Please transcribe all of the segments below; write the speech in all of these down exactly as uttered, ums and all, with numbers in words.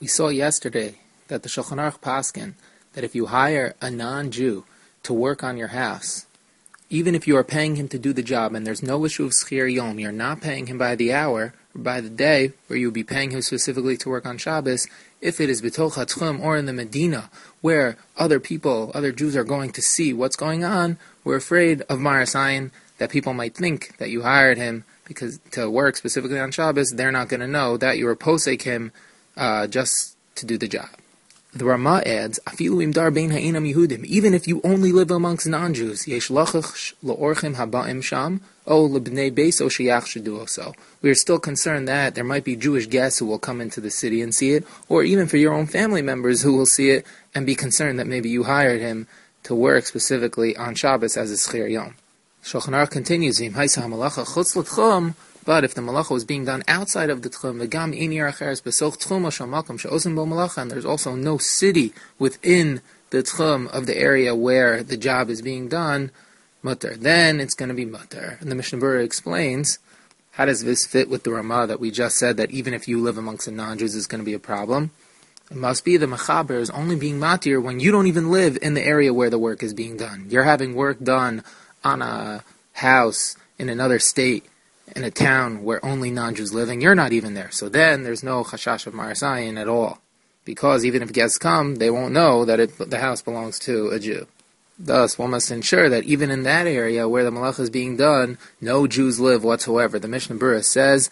We saw yesterday that the Shulchan Aruch paskin that if you hire a non-Jew to work on your house, even if you are paying him to do the job and there's no issue of schir yom, you're not paying him by the hour or by the day, where you'll be paying him specifically to work on Shabbos, if it is b'toch hatchum or in the Medina, where other people, other Jews are going to see what's going on, we're afraid of Maras Ayin, that people might think that you hired him because to work specifically on Shabbos. They're not going to know that you were posek him uh, just to do the job. The Rama adds, "Afilu im dar bein ha'inam Yehudim." Even if you only live amongst non-Jews, yesh lachach leorchim haba'im sham, o lebnei beis o sheyach shedu so. We are still concerned that there might be Jewish guests who will come into the city and see it, or even for your own family members who will see it and be concerned that maybe you hired him to work specifically on Shabbos as a schir yom. Shulchan Aruch continues, "V'im haisa hamalacha chutz l'tchum." But if the malacha was being done outside of the tchum, the gam inir acheres besoch tchum shamakam she'osim bo malacha, and there's also no city within the tchum of the area where the job is being done, mutter. Then it's going to be mutter. And the Mishnah Berurah explains, how does this fit with the Ramah that we just said that even if you live amongst the non-Jews, it's going to be a problem? It must be the mechaber is only being matir when you don't even live in the area where the work is being done. You're having work done on a house in another state, in a town where only non-Jews living, you're not even there. So then there's no chashash of Maras Ayin at all. Because even if guests come, they won't know that it, the house belongs to a Jew. Thus, one must ensure that even in that area where the malacha is being done, no Jews live whatsoever. The Mishnah Berurah says,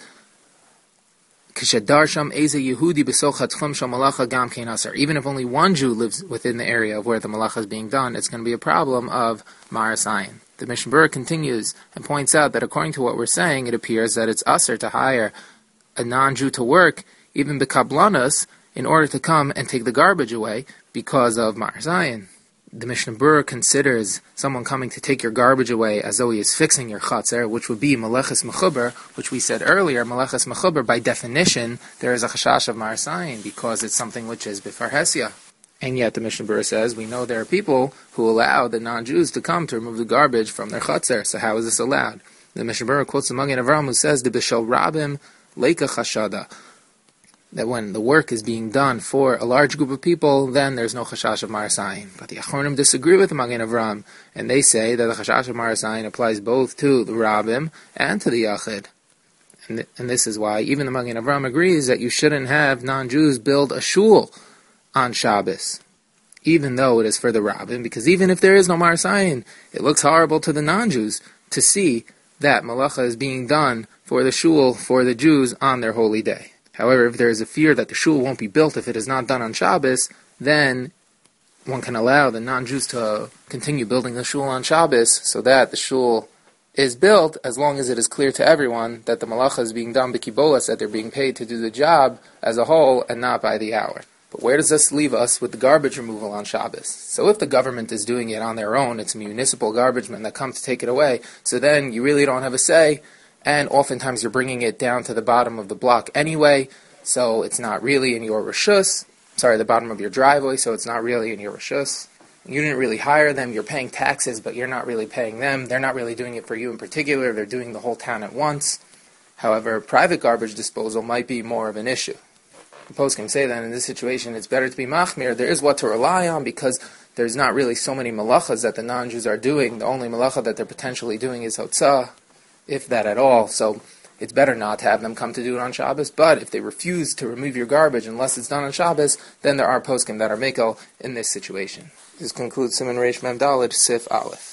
even if only one Jew lives within the area of where the malacha is being done, it's going to be a problem of Maras Ayin. The Mishnah Berurah continues and points out that according to what we're saying, it appears that it's usher to hire a non-Jew to work, even bekablanas, in order to come and take the garbage away because of Maras Ayin. The Mishnah Berurah considers someone coming to take your garbage away as though he is fixing your chatzer, which would be meleches mechuber, which we said earlier, meleches mechuber, by definition, there is a chashash of Maras Ayin because it's something which is b'farhesia. And yet the Mishnah Berurah says, we know there are people who allow the non-Jews to come to remove the garbage from their chatzer. So how is this allowed? The Mishnah Berurah quotes the Magen Avraham who says, "The b'shel rabim leika chashada," that when the work is being done for a large group of people, then there's no chashash of Maras Ayin. But the Achronim disagree with the Magen Avraham, and they say that the chashash of Maras Ayin applies both to the rabim and to the yachid. And, th- and this is why even the Magen Avraham agrees that you shouldn't have non-Jews build a shul on Shabbos, even though it is for the Rabbin, because even if there is no Maras Ayin, it looks horrible to the non-Jews to see that malacha is being done for the shul, for the Jews, on their holy day. However, if there is a fear that the shul won't be built if it is not done on Shabbos, then one can allow the non-Jews to continue building the shul on Shabbos so that the shul is built as long as it is clear to everyone that the malacha is being done b'kibolas, that they're being paid to do the job as a whole and not by the hour. But where does this leave us with the garbage removal on Shabbos? So if the government is doing it on their own, it's municipal garbage men that come to take it away, so then you really don't have a say, and oftentimes you're bringing it down to the bottom of the block anyway, so it's not really in your reshus, sorry, the bottom of your driveway, so it's not really in your reshus. You didn't really hire them, you're paying taxes, but you're not really paying them. They're not really doing it for you in particular, they're doing the whole town at once. However, private garbage disposal might be more of an issue. The poskim say that in this situation it's better to be machmir. There is what to rely on because there's not really so many malachas that the non-Jews are doing. The only malacha that they're potentially doing is hotzah, if that at all. So it's better not to have them come to do it on Shabbos. But if they refuse to remove your garbage unless it's done on Shabbos, then there are poskim that are mekel in this situation. This concludes Siman Reish Mem Daled Sif Aleph.